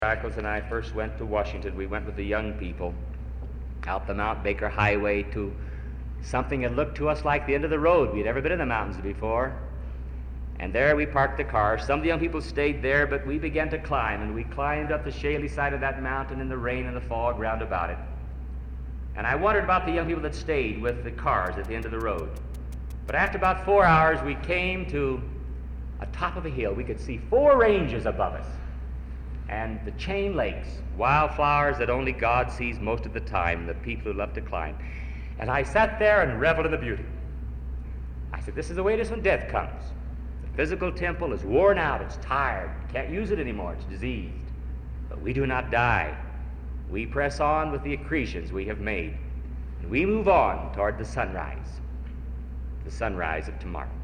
Shackles and I first went to Washington, we went with the young people out the Mount Baker Highway to something that looked to us like the end of the road. We'd never been in the mountains before. And there we parked the car. Some of the young people stayed there, but we began to climb, and we climbed up the shaly side of that mountain in the rain and the fog round about it. And I wondered about the young people that stayed with the cars at the end of the road. But after about 4 hours, we came to a top of a hill. We could see 4 ranges above us, and the chain lakes, wildflowers that only God sees most of the time, the people who love to climb. And I sat there and reveled in the beauty. I said, this is the way it is when death comes. The physical temple is worn out, it's tired, can't use it anymore, it's diseased. But we do not die. We press on with the accretions we have made, and we move on toward the sunrise of tomorrow.